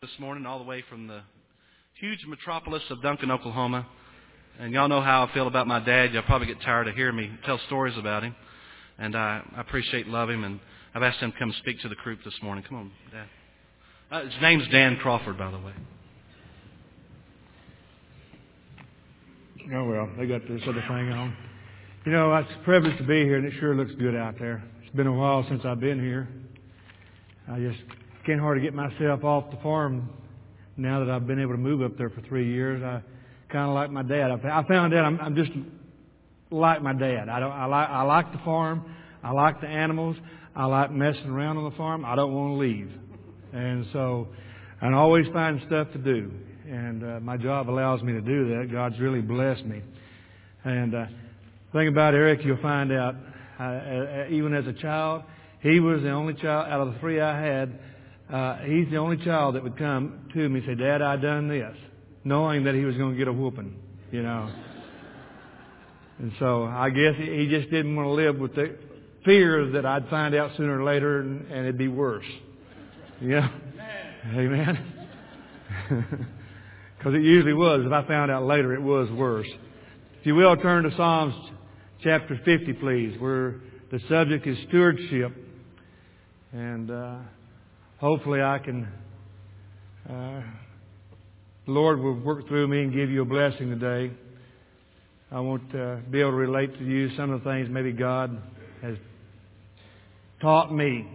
This morning, all the way from the huge metropolis of Duncan, Oklahoma. And y'all know how I feel about my dad. Y'all probably get tired of hearing me tell stories about him. And I appreciate and love him. And I've asked him to come speak to the group this morning. Come on, Dad. His name's Dan Crawford, by the way. Oh, well, they got this other thing on. You know, it's a privilege to be here, and it sure looks good out there. It's been a while since I've been here. I just can't hardly get myself off the farm now that I've been able to move up there for 3 years. I kind of like my dad. I found out I'm just like my dad. I like the farm. I like the animals. I like messing around on the farm. I don't want to leave. And so I always find stuff to do. And my job allows me to do that. God's really blessed me. And the thing about Eric, you'll find out, even as a child, he was the only child out of the three I had. He's the only child that would come to me and say, "Dad, I done this," knowing that he was going to get a whooping, you know. And so I guess he just didn't want to live with the fear that I'd find out sooner or later and it'd be worse. Yeah. Amen. Because it usually was. If I found out later, it was worse. If you will, turn to Psalms chapter 50, please, where the subject is stewardship. And hopefully I can, the Lord will work through me and give you a blessing today. I want to be able to relate to you some of the things maybe God has taught me.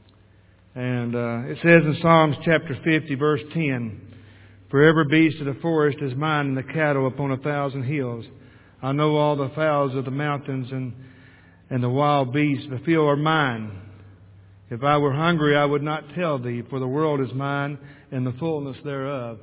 And it says in Psalms chapter 50, verse 10, "For every beast of the forest is mine, and the cattle upon 1,000 hills. I know all the fowls of the mountains and the wild beasts of the field are mine. If I were hungry, I would not tell thee, for the world is mine and the fullness thereof."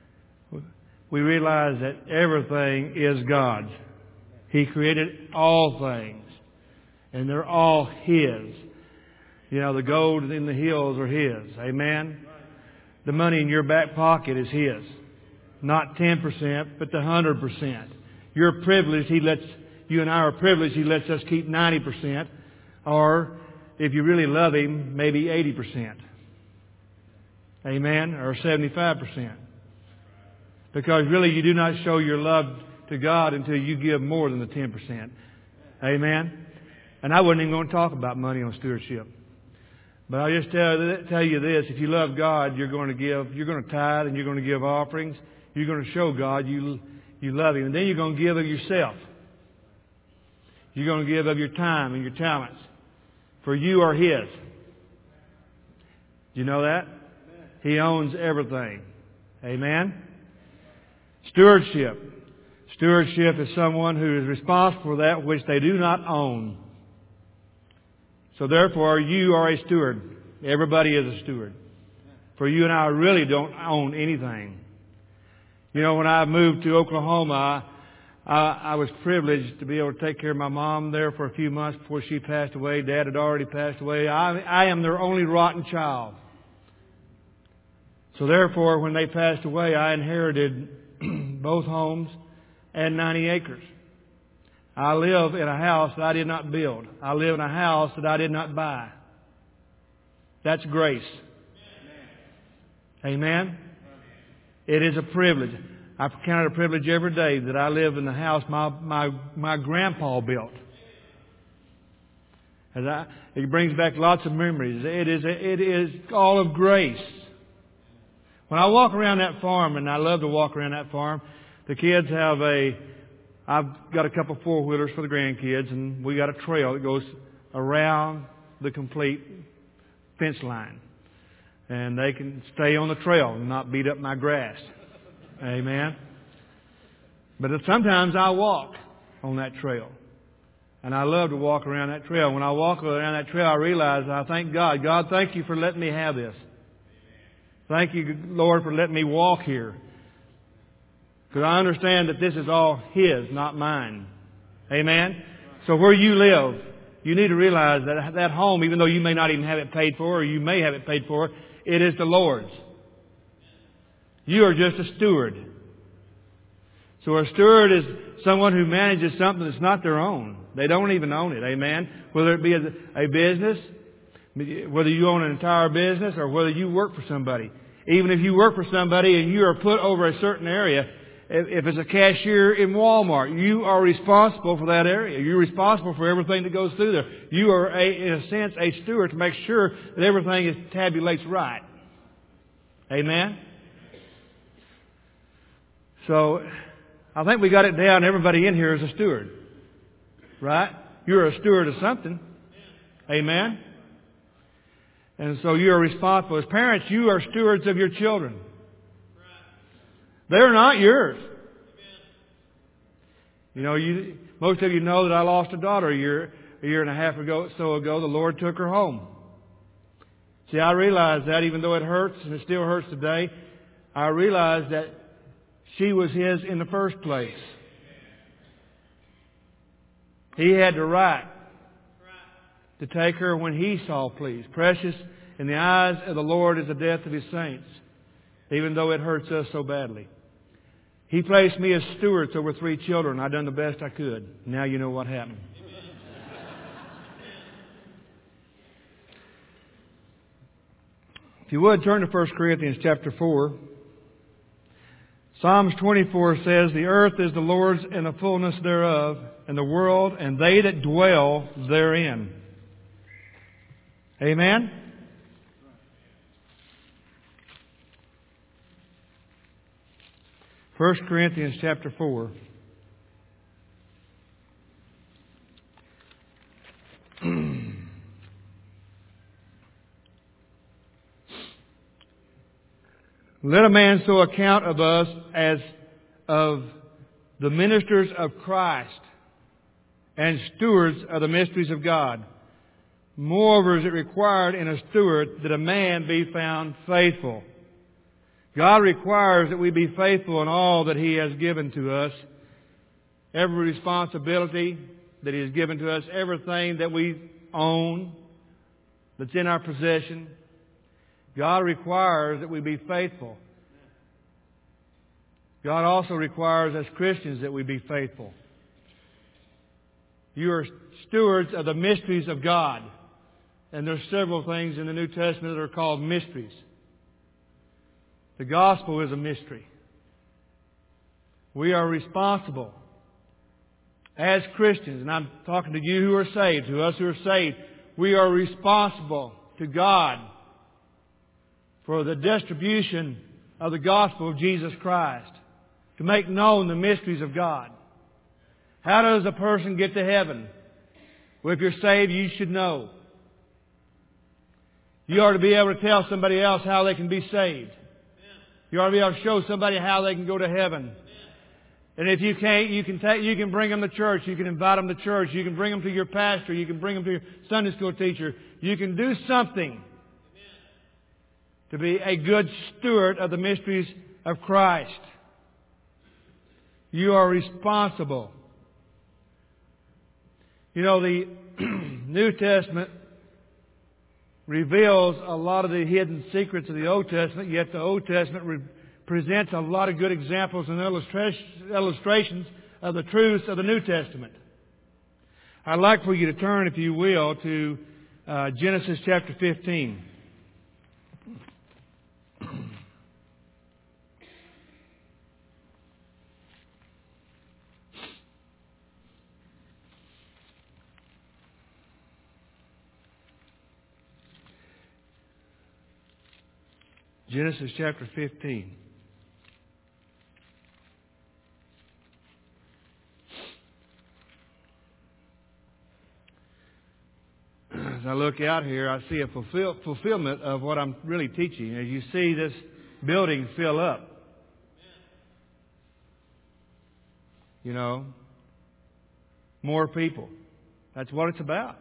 We realize that everything is God's. He created all things, and they're all His. You know, the gold in the hills are His. Amen? The money in your back pocket is His. Not 10%, but the 100%. You're privileged. You and I are privileged. He lets us keep 90%. Or, if you really love Him, maybe 80%. Amen? Or 75%. Because really you do not show your love to God until you give more than the 10%. Amen? And I wasn't even going to talk about money on stewardship. But I'll just tell you this. If you love God, you're going to give, you're going to tithe and you're going to give offerings. You're going to show God you love Him. And then you're going to give of yourself. You're going to give of your time and your talents. For you are His. Do you know that? He owns everything. Amen? Stewardship. Stewardship is someone who is responsible for that which they do not own. So therefore, you are a steward. Everybody is a steward. For you and I really don't own anything. You know, when I moved to Oklahoma, I was privileged to be able to take care of my mom there for a few months before she passed away. Dad had already passed away. I am their only rotten child. So therefore, when they passed away, I inherited both homes and 90 acres. I live in a house that I did not build. I live in a house that I did not buy. That's grace. Amen? It is a privilege. I count it a privilege every day that I live in the house my grandpa built. It brings back lots of memories. It is all of grace. When I walk around that farm, and I love to walk around that farm, the kids have I've got a couple four-wheelers for the grandkids, and we got a trail that goes around the complete fence line. And they can stay on the trail and not beat up my grass. Amen? But sometimes I walk on that trail. And I love to walk around that trail. When I walk around that trail, I realize I thank God. God, thank you for letting me have this. Thank you, Lord, for letting me walk here. Because I understand that this is all His, not mine. Amen? So where you live, you need to realize that that home, even though you may not even have it paid for, or you may have it paid for, it is the Lord's. You are just a steward. So a steward is someone who manages something that's not their own. They don't even own it. Amen? Whether it be a business, whether you own an entire business, or whether you work for somebody. Even if you work for somebody and you are put over a certain area, if it's a cashier in Walmart, you are responsible for that area. You're responsible for everything that goes through there. You are, in a sense, a steward to make sure that everything tabulates right. Amen? So, I think we got it down. Everybody in here is a steward. Right? You're a steward of something. Amen? And so you are responsible. As parents, you are stewards of your children. They're not yours. You know, most of you know that I lost a daughter a year and a half ago. The Lord took her home. See, I realized that even though it hurts, and it still hurts today, I realized that she was His in the first place. He had the right to take her when He saw please. Precious in the eyes of the Lord is the death of His saints, even though it hurts us so badly. He placed me as stewards over 3 children. I've done the best I could. Now you know what happened. If you would, turn to 1 Corinthians chapter 4. Psalms 24 says, "The earth is the Lord's and the fullness thereof, and the world and they that dwell therein." Amen? First Corinthians chapter 4. "Let a man so account of us as of the ministers of Christ and stewards of the mysteries of God. Moreover is it required in a steward that a man be found faithful." God requires that we be faithful in all that He has given to us. Every responsibility that He has given to us, everything that we own, that's in our possession, God requires that we be faithful. God also requires as Christians that we be faithful. You are stewards of the mysteries of God. And there's several things in the New Testament that are called mysteries. The gospel is a mystery. We are responsible as Christians, and I'm talking to you who are saved, to us who are saved, we are responsible to God for the distribution of the gospel of Jesus Christ, to make known the mysteries of God. How does a person get to heaven? Well, if you're saved, you should know. You ought to be able to tell somebody else how they can be saved. You ought to be able to show somebody how they can go to heaven. And if you can't, you can bring them to church. You can invite them to church. You can bring them to your pastor. You can bring them to your Sunday school teacher. You can do something to be a good steward of the mysteries of Christ. You are responsible. You know, the New Testament reveals a lot of the hidden secrets of the Old Testament, yet the Old Testament presents a lot of good examples and illustrations of the truths of the New Testament. I'd like for you to turn, if you will, to Genesis chapter 15. Genesis chapter 15. As I look out here, I see a fulfillment of what I'm really teaching. As you see this building fill up. You know, more people. That's what it's about.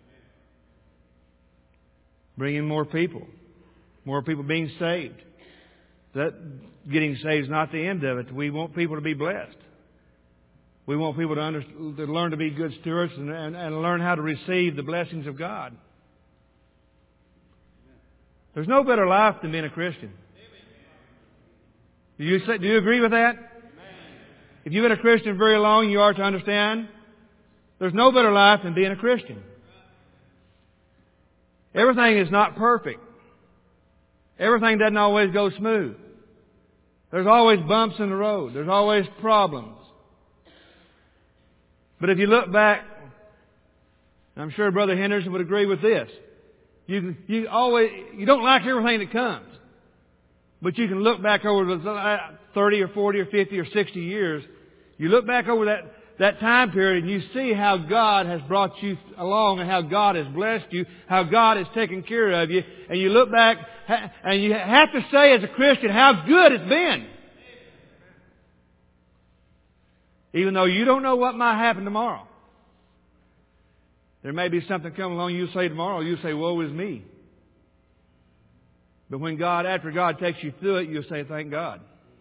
Bringing more people. More people being saved. That getting saved is not the end of it. We want people to be blessed. We want people to learn to be good stewards and learn how to receive the blessings of God. There's no better life than being a Christian. Do you agree with that? If you've been a Christian very long, you are to understand there's no better life than being a Christian. Everything is not perfect. Everything doesn't always go smooth. There's always bumps in the road. There's always problems. But if you look back, and I'm sure Brother Henderson would agree with this, you don't like everything that comes. But you can look back over the 30 or 40 or 50 or 60 years. You look back over that time period and you see how God has brought you along and how God has blessed you, how God has taken care of you. And you look back and you have to say as a Christian how good it's been. Even though you don't know what might happen tomorrow. There may be something coming along you say tomorrow, you say, woe is me. But after God takes you through it, you'll say, thank God.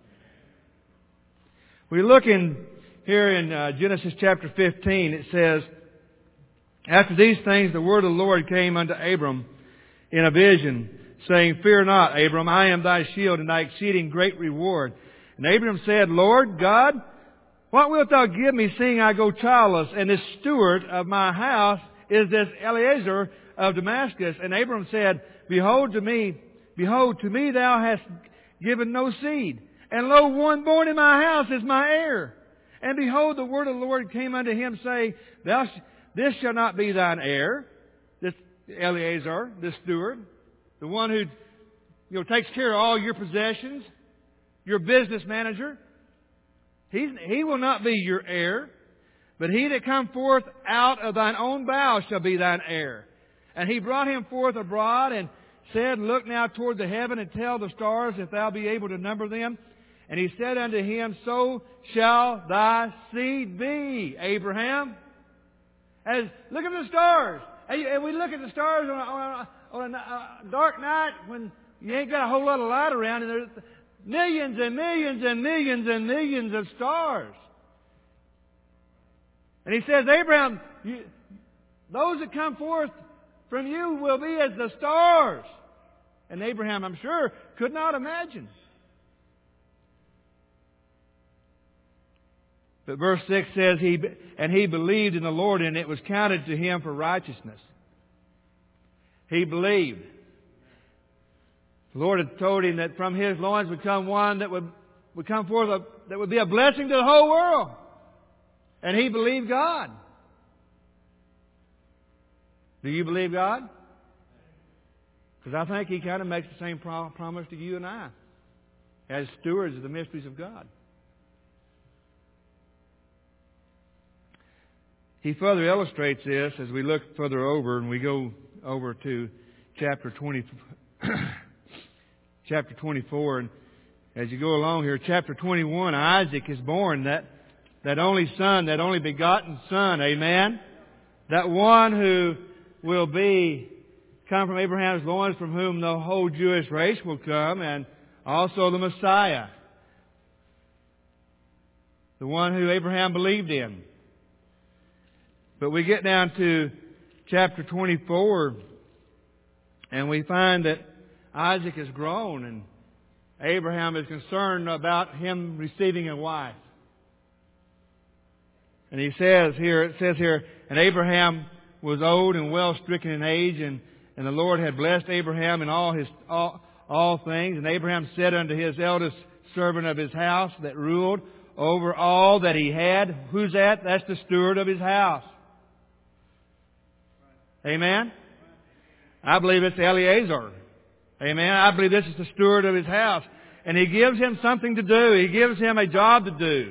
We look in here in Genesis chapter 15, it says, after these things the word of the Lord came unto Abram in a vision, saying, fear not, Abram, I am thy shield and thy exceeding great reward. And Abram said, Lord God, what wilt thou give me, seeing I go childless, and this steward of my house is this Eliezer of Damascus? And Abram said, Behold, to me thou hast given no seed, and lo, one born in my house is my heir. And behold, the word of the Lord came unto him, saying, This shall not be thine heir, this Eliezer, this steward, the one who takes care of all your possessions, your business manager. He will not be your heir, but he that come forth out of thine own bowels shall be thine heir. And he brought him forth abroad and said, Look now toward the heaven and tell the stars if thou be able to number them. And he said unto him, So shall thy seed be, Abraham. Look at the stars. And we look at the stars on a dark night when you ain't got a whole lot of light around, and there's millions and millions and millions and millions of stars. And he says, Abraham, those that come forth from you will be as the stars. And Abraham, I'm sure, could not imagine. But verse 6 says, And he believed in the Lord, and it was counted to him for righteousness. He believed. The Lord had told him that from his loins would come one that would come forth, that would be a blessing to the whole world. And he believed God. Do you believe God? Because I think He kind of makes the same promise to you and I as stewards of the mysteries of God. He further illustrates this as we look further over, and we go over to chapter 24. And as you go along here, chapter 21, Isaac is born, that only son, that only begotten son. Amen? That one who will come from Abraham's loins, from whom the whole Jewish race will come, and also the Messiah. The one who Abraham believed in. But we get down to chapter 24, and we find that Isaac is grown, and Abraham is concerned about him receiving a wife. And it says here, and Abraham was old and well stricken in age, and the Lord had blessed Abraham in all things. And Abraham said unto his eldest servant of his house that ruled over all that he had, who's that? That's the steward of his house. Amen? I believe it's Eliezer. Amen? I believe this is the steward of his house. And he gives him something to do. He gives him a job to do.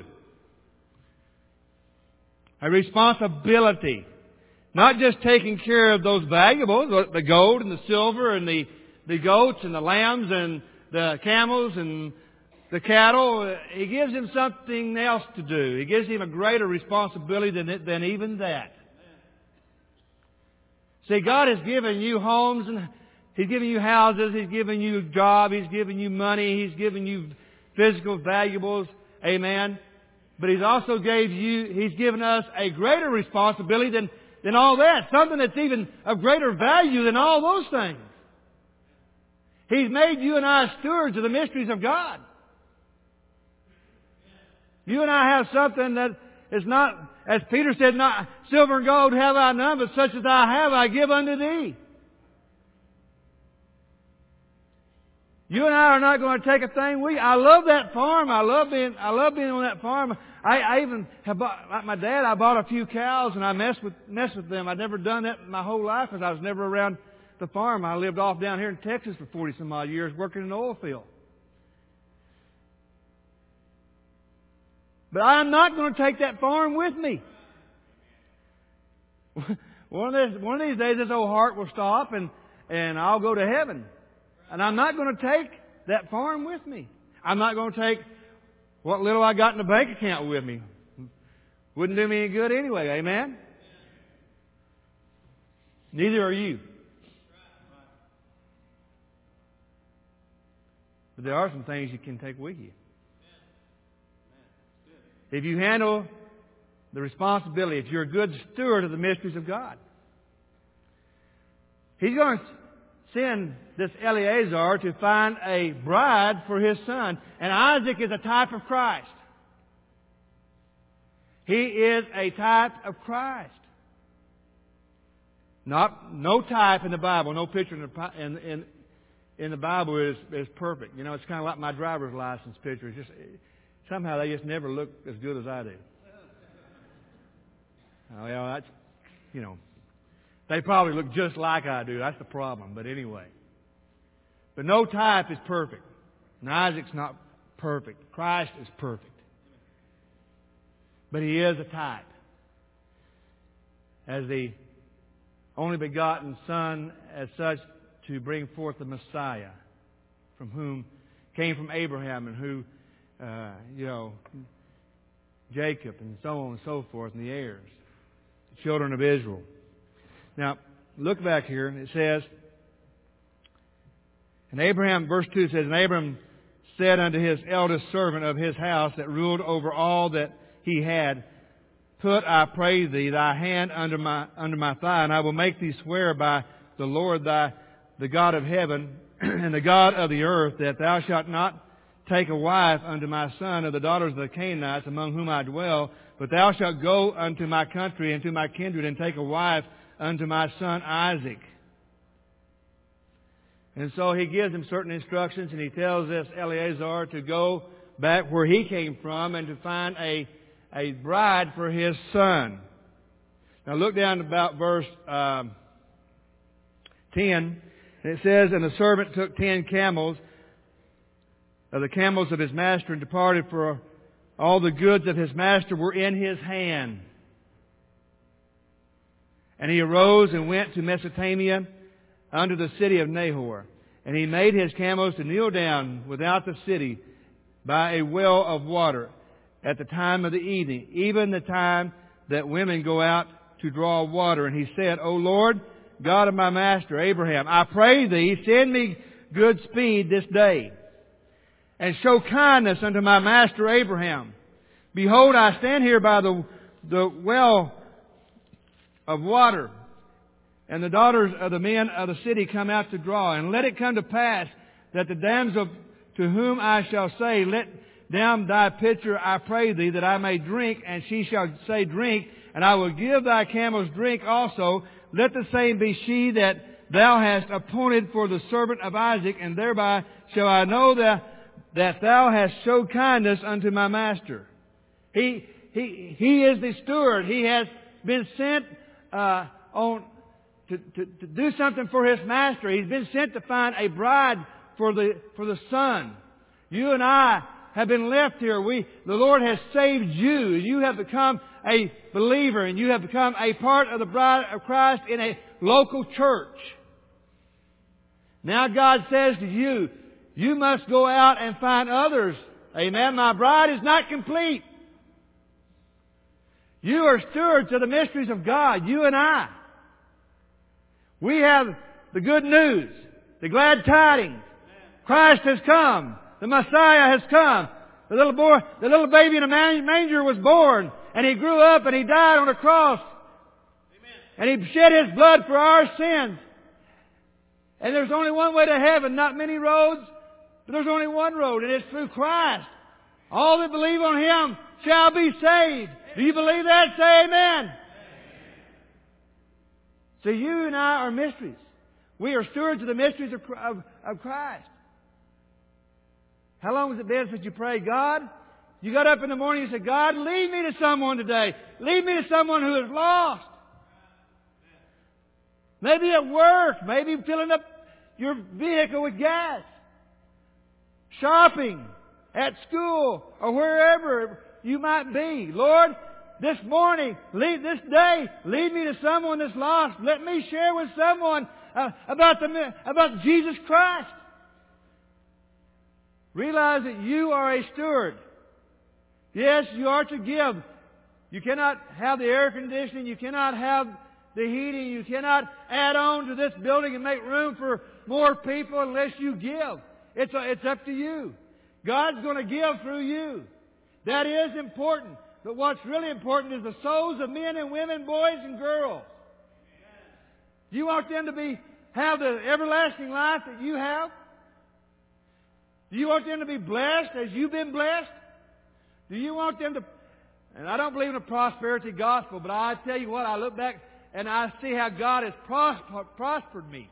A responsibility. Not just taking care of those valuables, the gold and the silver and the goats and the lambs and the camels and the cattle. He gives him something else to do. He gives him a greater responsibility than even that. See, God has given you homes, and He's given you houses, He's given you a job, He's given you money, He's given you physical valuables. Amen. But He's also He's given us a greater responsibility than all that. Something that's even of greater value than all those things. He's made you and I stewards of the mysteries of God. You and I have something that is not, as Peter said, not silver and gold have I none, but such as I have I give unto thee. You and I are not going to take a thing with you. I love that farm. I love being on that farm. I even have bought, like my dad, I bought a few cows and I mess with them. I'd never done that my whole life because I was never around the farm. I lived off down here in Texas for 40 some odd years working in the oil field. But I'm not going to take that farm with me. One of these days this old heart will stop and I'll go to heaven. And I'm not going to take that farm with me. I'm not going to take what little I got in the bank account with me. Wouldn't do me any good anyway, amen? Neither are you. But there are some things you can take with you. If you handle the responsibility, if you're a good steward of the mysteries of God, He's going to send this Eleazar to find a bride for his son. And Isaac is a type of Christ. He is a type of Christ. No type in the Bible, no picture in the Bible is perfect. You know, it's kind of like my driver's license picture. It's just somehow they just never look as good as I do. Well, that's, you know, they probably look just like I do. That's the problem. But anyway. But no type is perfect. And Isaac's not perfect. Christ is perfect. But he is a type. As the only begotten Son, as such, to bring forth the Messiah, from whom came from Abraham and who, Jacob and so on and so forth, and the heirs, the children of Israel. Now, look back here, and it says, and Abraham, verse 2 says, and Abraham said unto his eldest servant of his house that ruled over all that he had, put, I pray thee, thy hand under my thigh, and I will make thee swear by the Lord the God of heaven and the God of the earth, that thou shalt not take a wife unto my son of the daughters of the Canaanites among whom I dwell, but thou shalt go unto my country and to my kindred and take a wife unto my son Isaac. And so he gives him certain instructions, and he tells this Eleazar to go back where he came from and to find a bride for his son. Now look down to about verse 10. And it says, and the servant took 10 camels of the camels of his master and departed, for all the goods of his master were in his hand. And he arose and went to Mesopotamia unto the city of Nahor. And he made his camels to kneel down without the city by a well of water at the time of the evening, even the time that women go out to draw water. And he said, O Lord, God of my master Abraham, I pray thee, send me good speed this day, and show kindness unto my master Abraham. Behold, I stand here by the well of water, and the daughters of the men of the city come out to draw. And let it come to pass that the damsel to whom I shall say, let down thy pitcher, I pray thee, that I may drink, and she shall say, drink, and I will give thy camels drink also. Let the same be she that thou hast appointed for the servant of Isaac, and thereby shall I know that thou hast showed kindness unto my master. He is the steward. He has been sent to do something for his master. He's been sent to find a bride for the son. You and I have been left here. The Lord has saved you. You have become a believer, and you have become a part of the bride of Christ in a local church. Now God says to you, you must go out and find others. Amen. My bride is not complete. You are stewards of the mysteries of God, you and I. We have the good news, the glad tidings. Christ has come. The Messiah has come. The little baby in a manger was born, and He grew up and He died on a cross. And He shed His blood for our sins. And there's only one way to heaven, not many roads, but there's only one road, and it's through Christ. All that believe on Him shall be saved. Do you believe that? Say amen. So you and I are mysteries. We are stewards of the mysteries of Christ. How long has it been since you prayed, God? You got up in the morning and said, God, lead me to someone today. Lead me to someone who is lost. Maybe at work. Maybe filling up your vehicle with gas. Shopping. At school. Or wherever you might be. Lord, this morning, this day, lead me to someone that's lost. Let me share with someone about Jesus Christ. Realize that you are a steward. Yes, you are to give. You cannot have the air conditioning. You cannot have the heating. You cannot add on to this building and make room for more people unless you give. It's up to you. God's going to give through you. That is important. But what's really important is the souls of men and women, boys and girls. Do you want them to have the everlasting life that you have? Do you want them to be blessed as you've been blessed? Do you want them to... And I don't believe in a prosperity gospel, but I tell you what, I look back and I see how God has prospered me.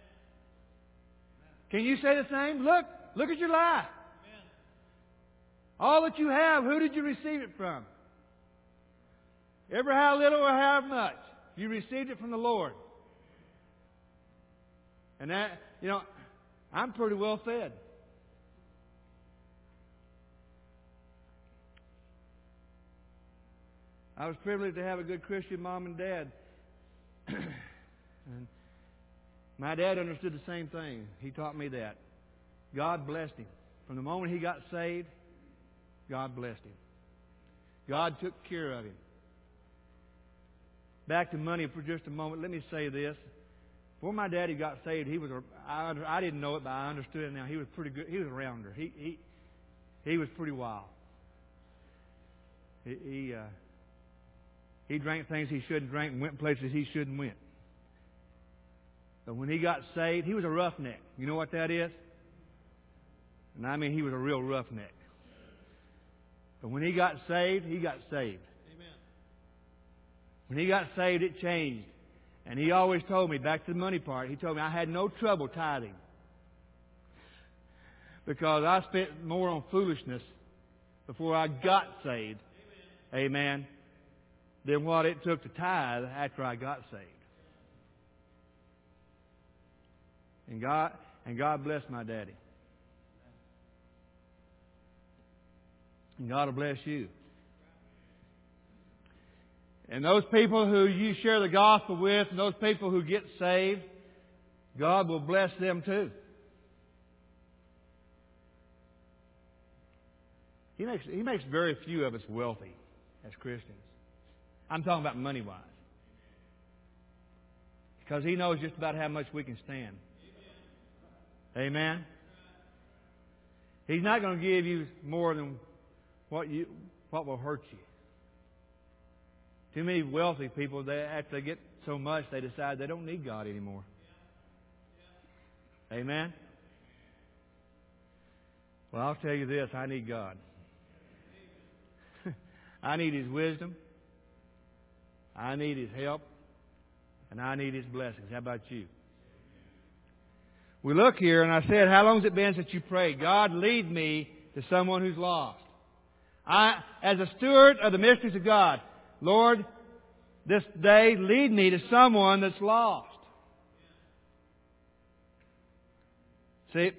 Can you say the same? Look at your life. All that you have, who did you receive it from? Ever how little or how much, you received it from the Lord. And that, I'm pretty well fed. I was privileged to have a good Christian mom and dad. And my dad understood the same thing. He taught me that. God blessed him. From the moment he got saved, God blessed him. God took care of him. Back to money for just a moment. Let me say this. Before my daddy got saved, I didn't know it, but I understood it now. He was pretty good. He was a rounder. He was pretty wild. He drank things he shouldn't drink and went places he shouldn't went. But when he got saved, he was a roughneck. You know what that is? And I mean, he was a real roughneck. But when he got saved, he got saved. Amen. When he got saved, it changed. And he always told me, back to the money part, he told me I had no trouble tithing. Because I spent more on foolishness before I got saved. Amen. Than what it took to tithe after I got saved. And God blessed my daddy. And God will bless you. And those people who you share the gospel with, and those people who get saved, God will bless them too. He makes very few of us wealthy as Christians. I'm talking about money-wise. Because He knows just about how much we can stand. Amen? He's not going to give you more than what will hurt you. Too many wealthy people, after they get so much, they decide they don't need God anymore. Amen? Well, I'll tell you this, I need God. I need His wisdom. I need His help. And I need His blessings. How about you? We look here, and I said, how long has it been since you prayed? God, lead me to someone who's lost. As a steward of the mysteries of God, Lord, this day lead me to someone that's lost. See,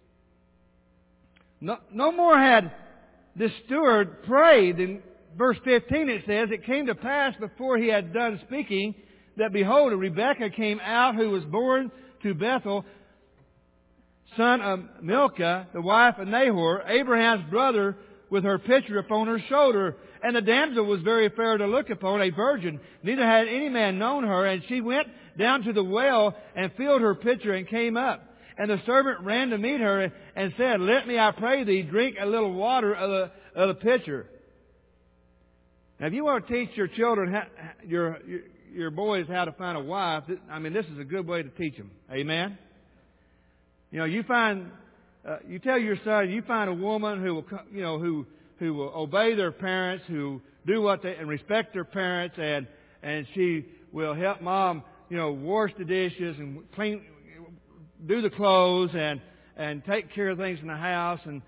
no more had this steward prayed. In verse 15 it says, it came to pass before he had done speaking that behold, Rebekah came out who was born to Bethuel, son of Milcah, the wife of Nahor, Abraham's brother, with her pitcher upon her shoulder. And the damsel was very fair to look upon, a virgin. Neither had any man known her. And she went down to the well and filled her pitcher and came up. And the servant ran to meet her and said, let me, I pray thee, drink a little water of the pitcher. Now, if you want to teach your children, your boys how to find a wife, this is a good way to teach them. Amen? You tell your son, you find a woman who will, who will obey their parents, who do and respect their parents, and she will help mom, wash the dishes and clean, do the clothes and take care of things in the house,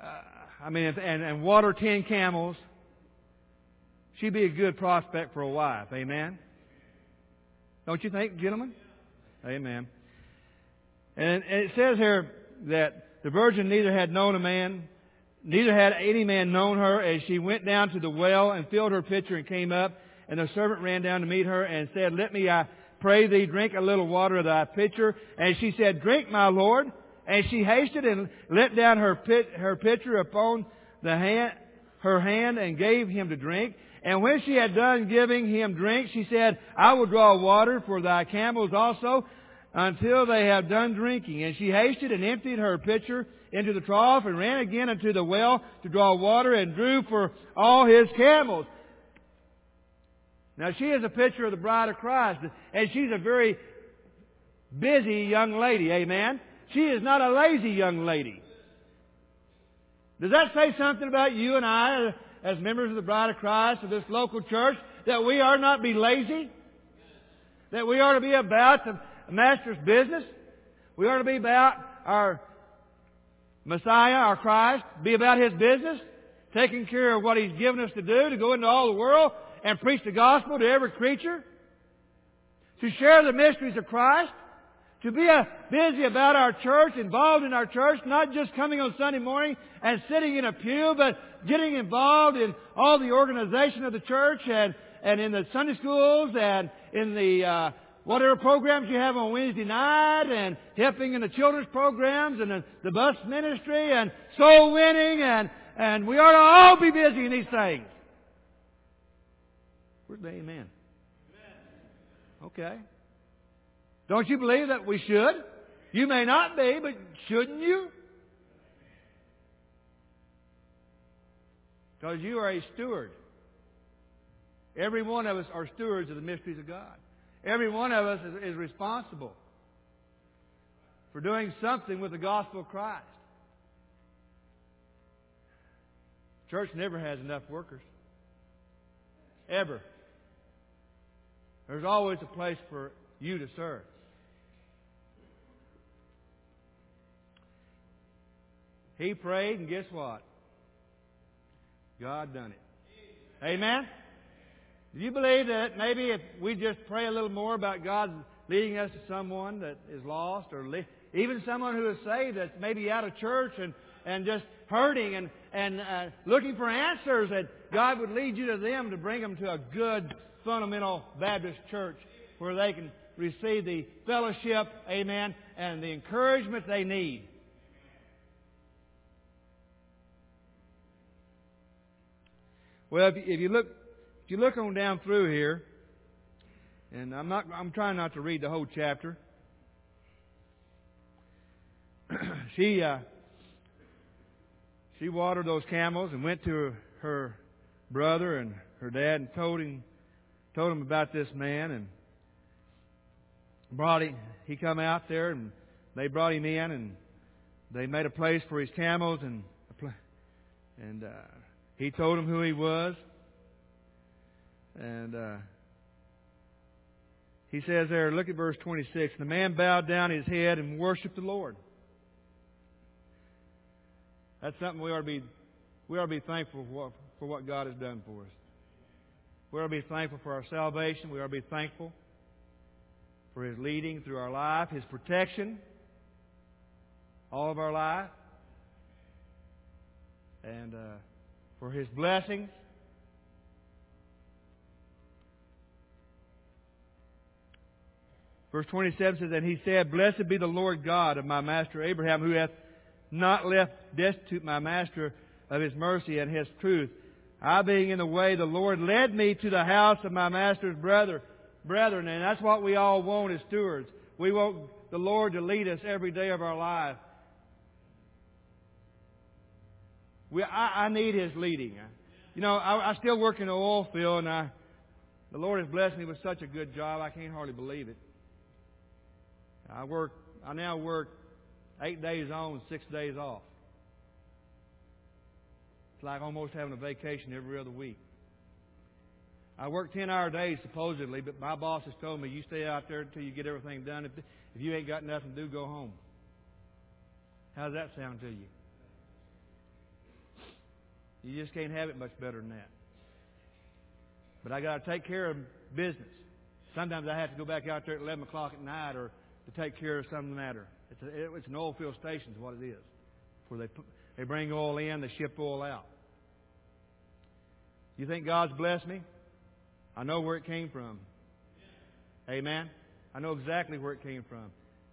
and water 10 camels, she'd be a good prospect for a wife. Amen? Don't you think, gentlemen? Amen. And it says here that the virgin neither had known a man, neither had any man known her, as she went down to the well and filled her pitcher and came up. And the servant ran down to meet her and said, Let me, I pray thee, drink a little water of thy pitcher. And she said, Drink, my Lord. And she hasted and let down her pitcher upon her hand and gave him to drink. And when she had done giving him drink, she said, I will draw water for thy camels also, until they have done drinking. And she hasted and emptied her pitcher into the trough and ran again unto the well to draw water and drew for all his camels. Now she is a picture of the bride of Christ, and she's a very busy young lady, amen? She is not a lazy young lady. Does that say something about you and I, as members of the bride of Christ of this local church, that we are not be lazy? That we are to be about the Master's business? We are to be about our Messiah, our Christ, be about His business, taking care of what He's given us to do, to go into all the world and preach the gospel to every creature, to share the mysteries of Christ, to be busy about our church, involved in our church, not just coming on Sunday morning and sitting in a pew, but getting involved in all the organization of the church and in the Sunday schools and in the whatever programs you have on Wednesday night, and helping in the children's programs and the bus ministry and soul winning, and we ought to all be busy in these things. Where's the amen? Okay. Don't you believe that we should? You may not be, but shouldn't you? Because you are a steward. Every one of us are stewards of the mysteries of God. Every one of us is responsible for doing something with the gospel of Christ. Church never has enough workers. Ever. There's always a place for you to serve. He prayed, and guess what? God done it. Amen? Do you believe that maybe if we just pray a little more about God leading us to someone that is lost, or even someone who is saved that's maybe out of church and just hurting and looking for answers, that God would lead you to them to bring them to a good, fundamental Baptist church where they can receive the fellowship, amen, and the encouragement they need. Well, if you look on down through here, and I'm trying not to read the whole chapter. She watered those camels and went to her brother and her dad and told him about this man, and brought him. He come out there, and they brought him in, and they made a place for his camels, and he told them who he was. And he says there, look at verse 26. The man bowed down his head and worshipped the Lord. That's something we ought to be thankful for what God has done for us. We ought to be thankful for our salvation. We ought to be thankful for His leading through our life, His protection all of our life, and for His blessings. Verse 27 says, And he said, Blessed be the Lord God of my master Abraham, who hath not left destitute my master of his mercy and his truth. I being in the way, the Lord led me to the house of my master's brethren. And that's what we all want as stewards. We want the Lord to lead us every day of our life. I need His leading. You know, I still work in the oil field, and the Lord has blessed me with such a good job, I can't hardly believe it. I now work 8 days on and 6 days off. It's like almost having a vacation every other week. I work 10-hour days supposedly, but my boss has told me, you stay out there until you get everything done. If you ain't got nothing to do, go home. How does that sound to you? You just can't have it much better than that. But I got to take care of business. Sometimes I have to go back out there at 11 o'clock at night or to take care of some matter. It's an oil field station is what it is. Where they bring oil in, they ship oil out. You think God's blessed me? I know where it came from. Amen? I know exactly where it came from.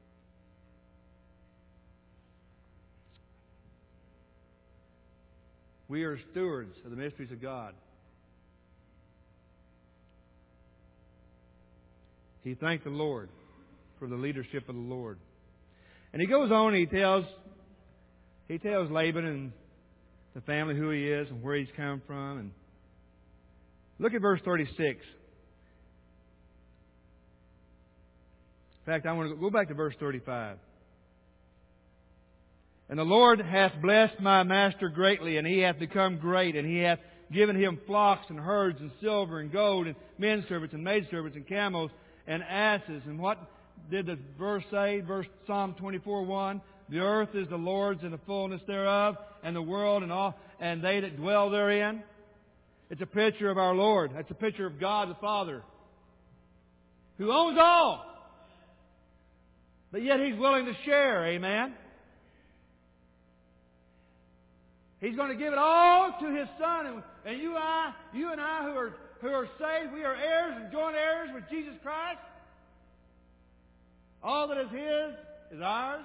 We are stewards of the mysteries of God. He thanked the Lord for the leadership of the Lord. And he goes on and he tells Laban and the family who he is and where he's come from. And look at verse 36. In fact, I want to go back to verse 35. And the Lord hath blessed my master greatly, and he hath become great, and he hath given him flocks and herds and silver and gold and menservants and maidservants and camels and asses. And what did the verse say? Verse Psalm 24:1. The earth is the Lord's and the fullness thereof, and the world and all, and they that dwell therein. It's a picture of our Lord. It's a picture of God the Father, who owns all. But yet He's willing to share. Amen. He's going to give it all to His Son. And you and I who are saved, we are heirs and joint heirs with Jesus Christ. All that is His is ours.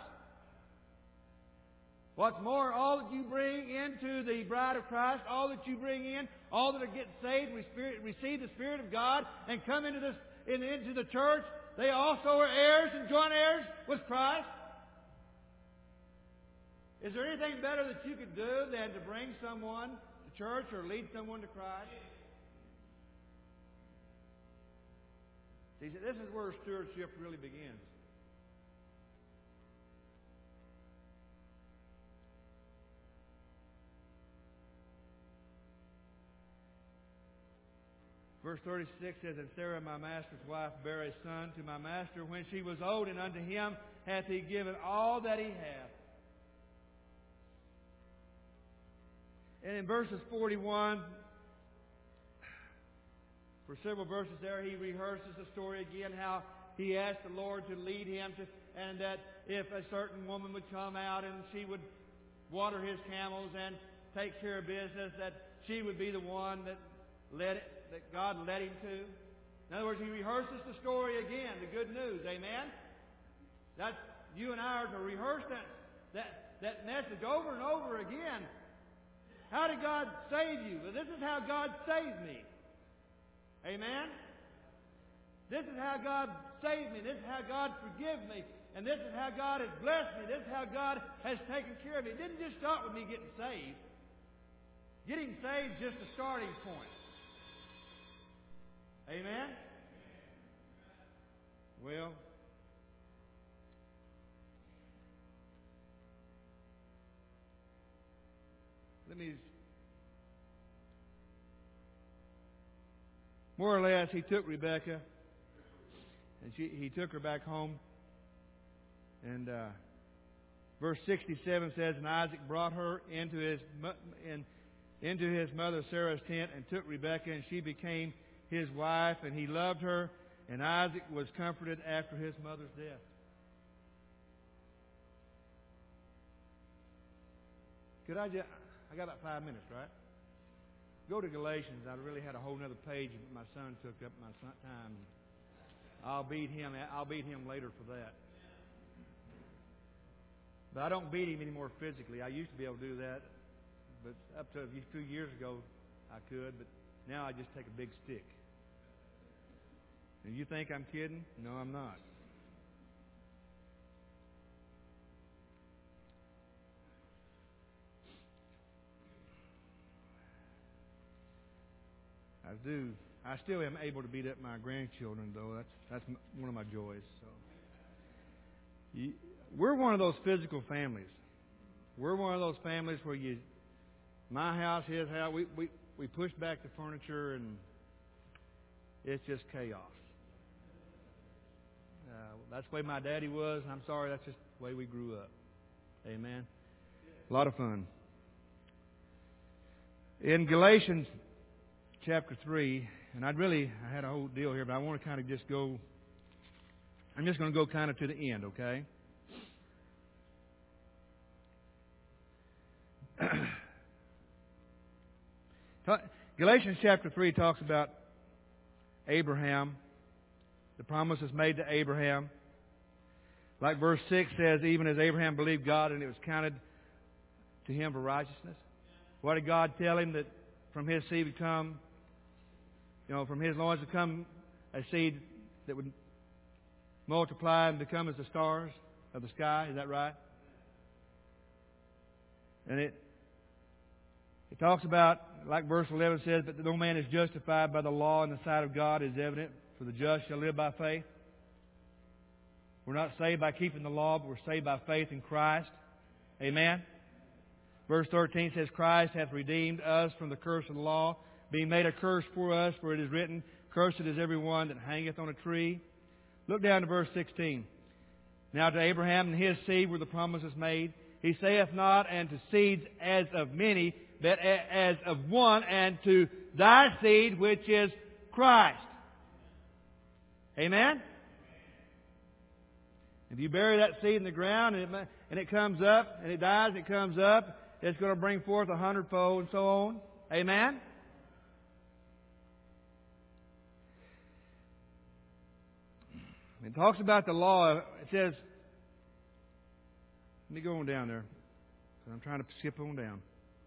What's more, all that you bring into the bride of Christ, all that you bring in, all that are getting saved, receive the Spirit of God and come into the church, they also are heirs and joint heirs with Christ. Is there anything better that you could do than to bring someone to church or lead someone to Christ? See, this is where stewardship really begins. Verse 36 says, And Sarah, my master's wife, bare a son to my master when she was old, and unto him hath he given all that he hath. And in verses 41, for several verses there, he rehearses the story again, how he asked the Lord to lead him, and that if a certain woman would come out and she would water his camels and take care of business, that she would be the one that God led him to. In other words, he rehearses the story again, the good news. Amen? That's, you and I are to rehearse that message over and over again. How did God save you? Well, this is how God saved me. Amen? This is how God saved me. This is how God forgave me. And this is how God has blessed me. This is how God has taken care of me. It didn't just start with me getting saved. Getting saved is just a starting point. Amen? Well, more or less, he took Rebekah, and he took her back home. And verse 67 says, And Isaac brought her into his mother Sarah's tent, and took Rebekah, and she became his wife, and he loved her, and Isaac was comforted after his mother's death. I got about 5 minutes, right? Go to Galatians. I really had a whole other page that my son took up my time. I'll beat him later for that. But I don't beat him anymore physically. I used to be able to do that, but up to a few years ago I could, but now I just take a big stick. And you think I'm kidding? No, I'm not. I still am able to beat up my grandchildren, though. That's one of my joys. So, we're one of those physical families. We're one of those families where my house, his house, we push back the furniture and it's just chaos. That's the way my daddy was. I'm sorry, that's just the way we grew up. Amen. A lot of fun. In Galatians chapter 3, and I had a whole deal here, but I want to kind of just go, I'm just going to go kind of to the end, okay? Galatians chapter 3 talks about Abraham. The promise is made to Abraham. Like verse 6 says, even as Abraham believed God and it was counted to him for righteousness. What did God tell him? That from his seed would come, from his loins would come a seed that would multiply and become as the stars of the sky. Is that right? And it talks about, like verse 11 says, but no man is justified by the law in the sight of God is evident, for the just shall live by faith. We're not saved by keeping the law, but we're saved by faith in Christ. Amen? Verse 13 says, Christ hath redeemed us from the curse of the law, being made a curse for us, for it is written, cursed is every one that hangeth on a tree. Look down to verse 16. Now to Abraham and his seed were the promises made. He saith not, and to seeds as of many, but as of one, and to thy seed, which is Christ. Amen? If you bury that seed in the ground and it comes up, and it dies, it comes up, it's going to bring forth 100-fold and so on. Amen? It talks about the law. It says, let me go on down there. I'm trying to skip on down.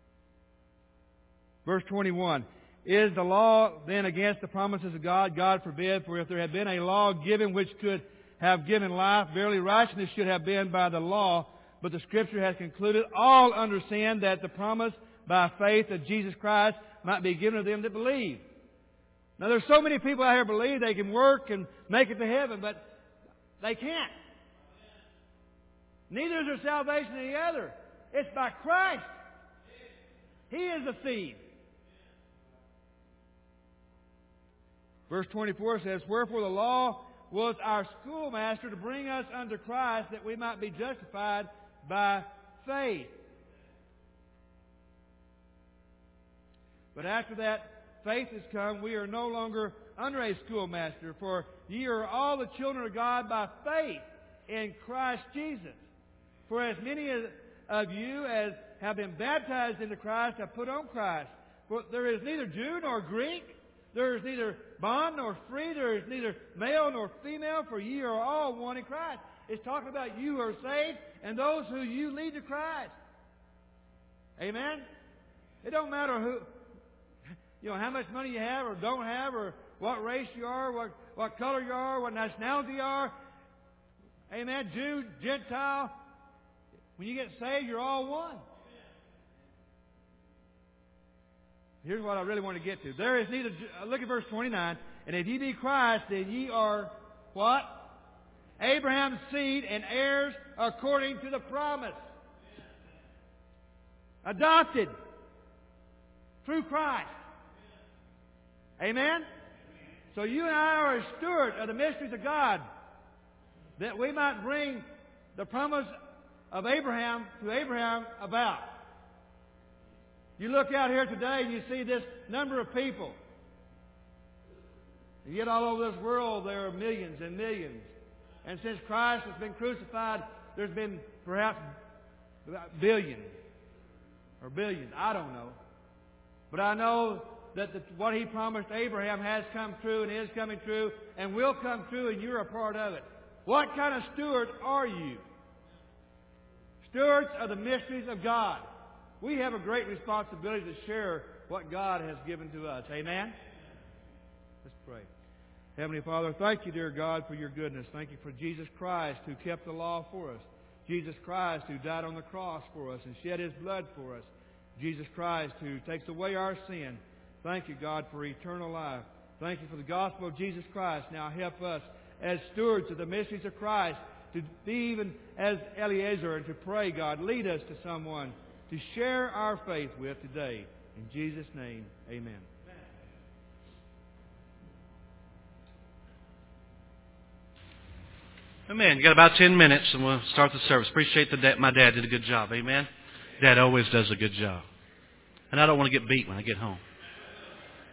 Verse 21. Is the law then against the promises of God? God forbid. For if there had been a law given which could have given life, verily righteousness should have been by the law. But the Scripture has concluded all under sin, that the promise by faith of Jesus Christ might be given to them that believe. Now there's so many people out here believe they can work and make it to heaven, but they can't. Neither is there salvation in the other. It's by Christ. He is the seed. Verse 24 says, wherefore the law was our schoolmaster to bring us unto Christ, that we might be justified by faith. But after that faith has come, we are no longer under a schoolmaster, for ye are all the children of God by faith in Christ Jesus. For as many of you as have been baptized into Christ have put on Christ. For there is neither Jew nor Greek, there is neither bond nor free, there is neither male nor female, for ye are all one in Christ. It's talking about you who are saved and those who you lead to Christ. Amen? It don't matter how much money you have or don't have, or what race you are, what color you are, what nationality you are. Amen? Jew, Gentile. When you get saved, you're all one. Here's what I really want to get to. There is neither, look at verse 29. And if ye be Christ, then ye are what? Abraham's seed and heirs according to the promise. Adopted through Christ. Amen? So you and I are a steward of the mysteries of God, that we might bring the promise of Abraham to Abraham about. You look out here today and you see this number of people. And yet all over this world there are millions and millions. And since Christ has been crucified, there's been perhaps billions or billions. I don't know. But I know that what He promised Abraham has come true and is coming true and will come true, and you're a part of it. What kind of steward are you? Stewards of the mysteries of God. We have a great responsibility to share what God has given to us. Amen? Let's pray. Heavenly Father, thank you, dear God, for your goodness. Thank you for Jesus Christ who kept the law for us. Jesus Christ who died on the cross for us and shed His blood for us. Jesus Christ who takes away our sin. Thank you, God, for eternal life. Thank you for the gospel of Jesus Christ. Now help us as stewards of the mysteries of Christ to be even as Eliezer and to pray, God, lead us to someone to share our faith with today. In Jesus' name, amen. Amen. You got about 10 minutes and we'll start the service. Appreciate my dad did a good job. Amen. Dad always does a good job. And I don't want to get beat when I get home.